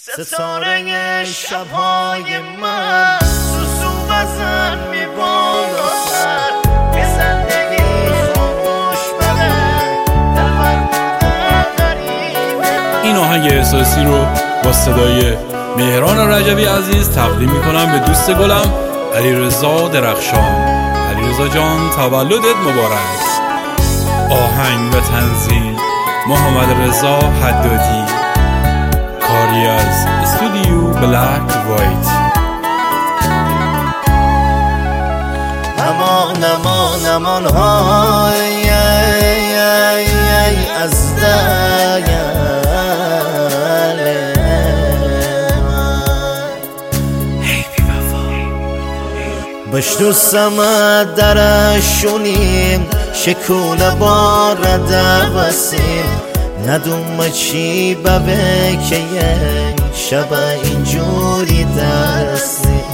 ستاره شبهای من سوسو بزن می بالا سر به زندگی خاموش بده دلبر بوده غریبه. این آهنگ احساسی رو با صدای مهران رجبی عزیز تقدیم میکنم به دوست گلم علیرضا درخشان. علیرضا جان تولدت مبارک. آهنگ و تنظیم محمد رضا حدادی. کاری از استودیو بلک وایت. امان امان امان های از دل بشنو سمت درشونیم شکونه بارده بسیم ندوم چی ببه که یک شبه اینجوری درستیم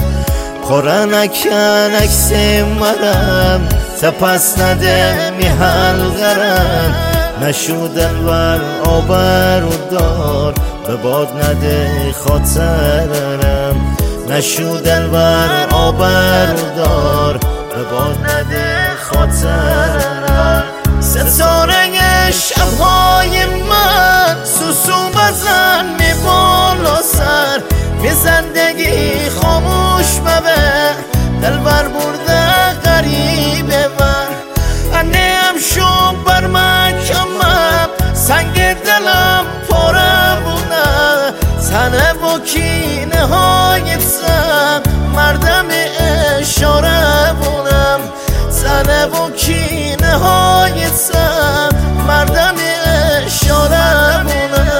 قرنک مرم تپس نده می حلقرم نشو دلبر آبرو دار به باد نده خاطرم نشو دلبر آبرو دار به باد نده خاطرم. ستاره شبهای من سوسو بزن می بالا سر به زندگی خاموش ببه دلبر برده غریبه من انیم شو بر مکمم سنگ دلم پاره بونه تنه و کینه های سم مردم اشاره بونم تنه و کینه های سم مردم اشاره بونم.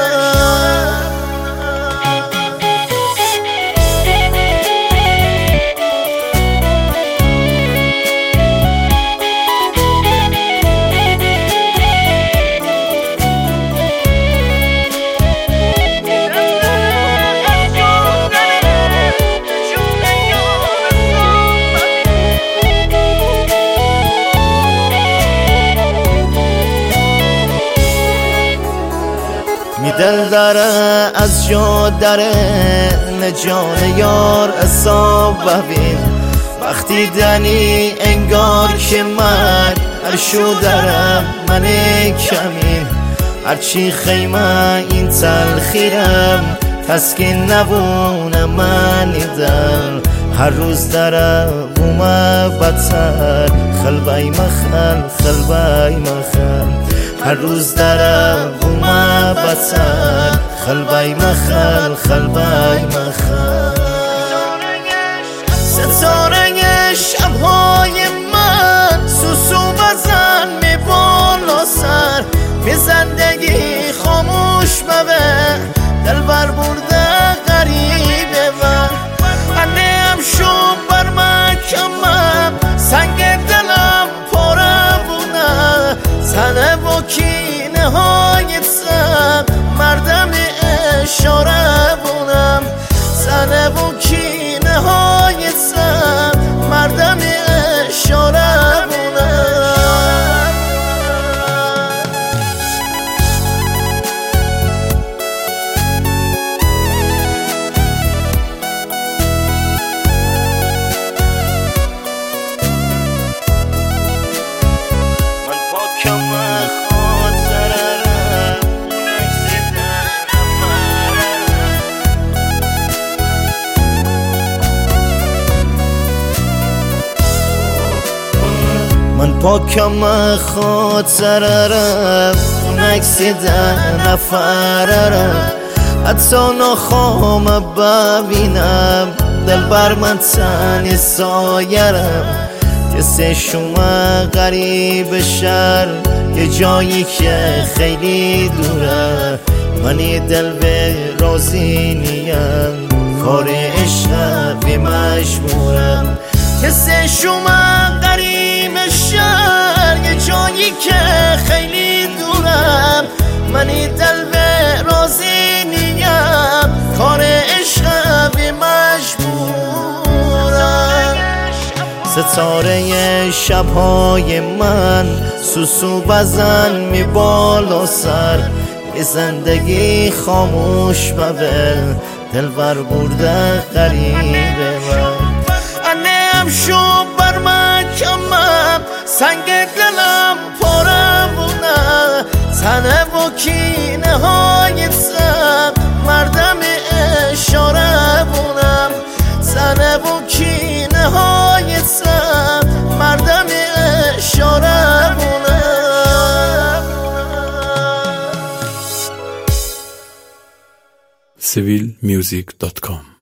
دل داره از جا داره نجان یار حساب ببین وقتی دنی انگار که من هرشو دارم من کمین هرچی خیمه این تلخیرم تسکین نبونه من دل هر روز داره بومه بدتر خلبای مخل خلبای مخل هر روز داره بومه بدتر خلبای مخل خلبای مخل. ستاره شبهای من سوسو بزن می بالا سر به زندگی خاموش ببه دلبر برده غریبه من انیم شو بر مکمم سنگ دلم پاره بونه تنه و کینه های سم مردم اشاره بونم تنه و کینه های سم مردم اشاره بونم. من پاکم خاطرم اون عکسی در نفرم حتی نخوام ببینم دل بر من تنی سایرم کسی شما غریب شهر یه جایی که خیلی دوره منی دل به رازی نیم کار عشقی مجبورم کسی شما غریب شهر یه جایی که خیلی دورم منی دل به رازی نیم کار عشقی مجبورم. ستاره شبهای من سوسو بزن می بالا سر ای زندگی خاموش مبل دلبر برده غریبه من انم شو بر محکمم سنگ دلم پرمونه تنه و کینه های سم مردم اشاره بونم تنه و کینه های سم مردم اشاره بونم civilmusic.com